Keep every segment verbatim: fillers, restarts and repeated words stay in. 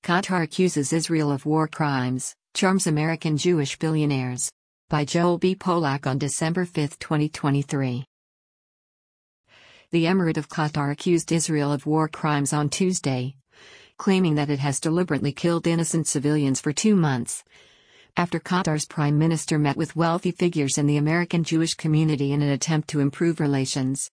Qatar accuses Israel of war crimes, charms American Jewish billionaires. By Joel B. Polak on December fifth, twenty twenty-three. The Emirate of Qatar accused Israel of war crimes on Tuesday, claiming that it has deliberately killed innocent civilians for two months. After Qatar's prime minister met with wealthy figures in the American Jewish community in an attempt to improve relations.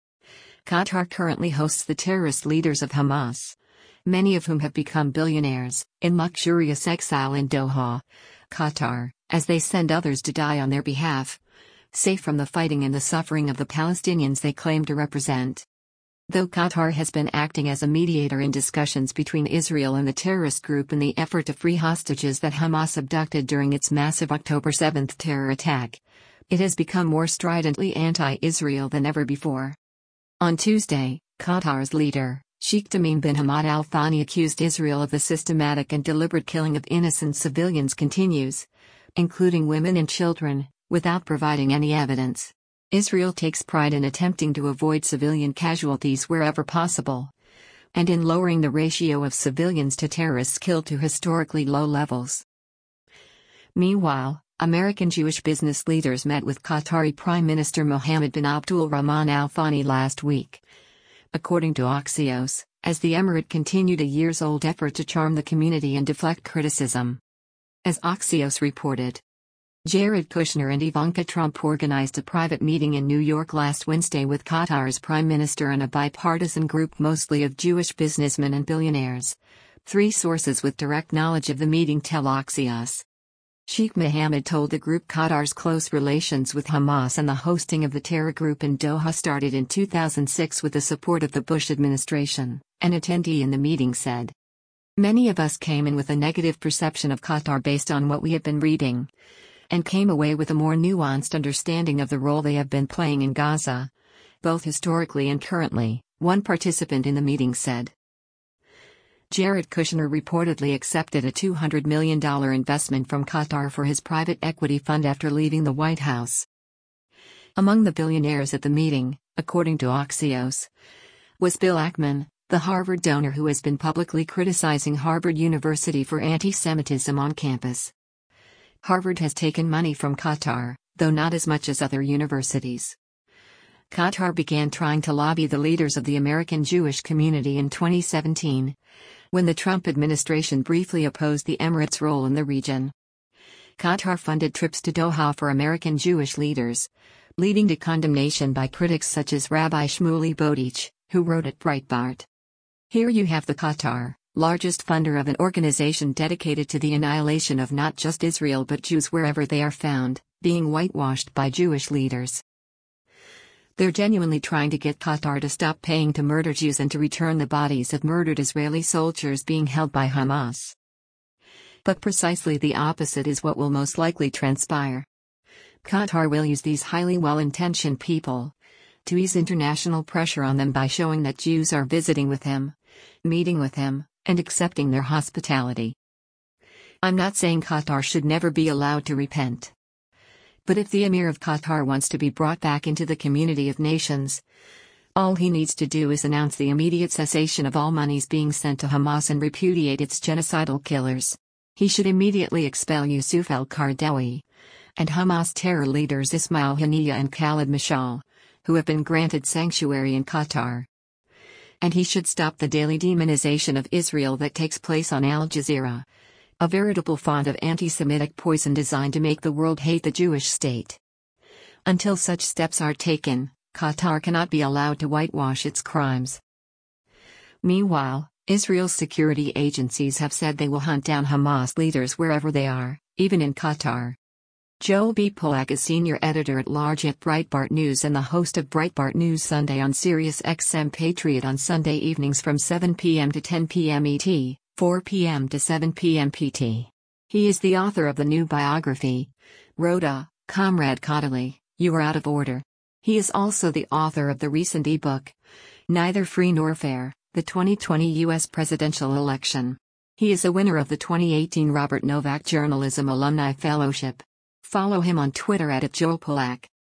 Qatar currently hosts the terrorist leaders of Hamas, many of whom have become billionaires, in luxurious exile in Doha, Qatar, as they send others to die on their behalf, safe from the fighting and the suffering of the Palestinians they claim to represent. Though Qatar has been acting as a mediator in discussions between Israel and the terrorist group in the effort to free hostages that Hamas abducted during its massive October seventh terror attack, it has become more stridently anti-Israel than ever before. On Tuesday, Qatar's leader, Sheikh Tamim bin Hamad Al Thani, accused Israel of the systematic and deliberate killing of innocent civilians continues, including women and children, without providing any evidence. Israel takes pride in attempting to avoid civilian casualties wherever possible, and in lowering the ratio of civilians to terrorists killed to historically low levels. Meanwhile, American Jewish business leaders met with Qatari Prime Minister Mohammed bin Abdul Rahman Al Thani last week, according to Axios, as the emirate continued a years-old effort to charm the community and deflect criticism. As Axios reported, Jared Kushner and Ivanka Trump organized a private meeting in New York last Wednesday with Qatar's prime minister and a bipartisan group mostly of Jewish businessmen and billionaires. Three sources with direct knowledge of the meeting tell Axios. Sheikh Mohammed told the group Qatar's close relations with Hamas and the hosting of the terror group in Doha started in two thousand six with the support of the Bush administration, an attendee in the meeting said. Many of us came in with a negative perception of Qatar based on what we had been reading, and came away with a more nuanced understanding of the role they have been playing in Gaza, both historically and currently, one participant in the meeting said. Jared Kushner reportedly accepted a two hundred million dollars investment from Qatar for his private equity fund after leaving the White House. Among the billionaires at the meeting, according to Axios, was Bill Ackman, the Harvard donor who has been publicly criticizing Harvard University for anti-Semitism on campus. Harvard has taken money from Qatar, though not as much as other universities. Qatar began trying to lobby the leaders of the American Jewish community in twenty seventeen, when the Trump administration briefly opposed the Emirates' role in the region. Qatar funded trips to Doha for American Jewish leaders, leading to condemnation by critics such as Rabbi Shmuley Bodich, who wrote at Breitbart. Here you have the Qatar, largest funder of an organization dedicated to the annihilation of not just Israel but Jews wherever they are found, being whitewashed by Jewish leaders. They're genuinely trying to get Qatar to stop paying to murder Jews and to return the bodies of murdered Israeli soldiers being held by Hamas. But precisely the opposite is what will most likely transpire. Qatar will use these highly well-intentioned people to ease international pressure on them by showing that Jews are visiting with him, meeting with him, and accepting their hospitality. I'm not saying Qatar should never be allowed to repent. But if the Emir of Qatar wants to be brought back into the community of nations, all he needs to do is announce the immediate cessation of all monies being sent to Hamas and repudiate its genocidal killers. He should immediately expel Yusuf al-Qaradawi and Hamas terror leaders Ismail Haniyeh and Khalid Mashal, who have been granted sanctuary in Qatar. And he should stop the daily demonization of Israel that takes place on Al Jazeera, a veritable font of anti-Semitic poison designed to make the world hate the Jewish state. Until such steps are taken, Qatar cannot be allowed to whitewash its crimes. Meanwhile, Israel's security agencies have said they will hunt down Hamas leaders wherever they are, even in Qatar. Joel B. Polak is senior editor-at-large at Breitbart News and the host of Breitbart News Sunday on Sirius X M Patriot on Sunday evenings from seven p m to ten p m E T, four p m to seven p m P T. He is the author of the new biography, Rhoda, Comrade Khodaly, You Are Out of Order. He is also the author of the recent ebook, Neither Free Nor Fair, the twenty twenty U S Presidential Election. He is a winner of the twenty eighteen Robert Novak Journalism Alumni Fellowship. Follow him on Twitter at Joel Polak.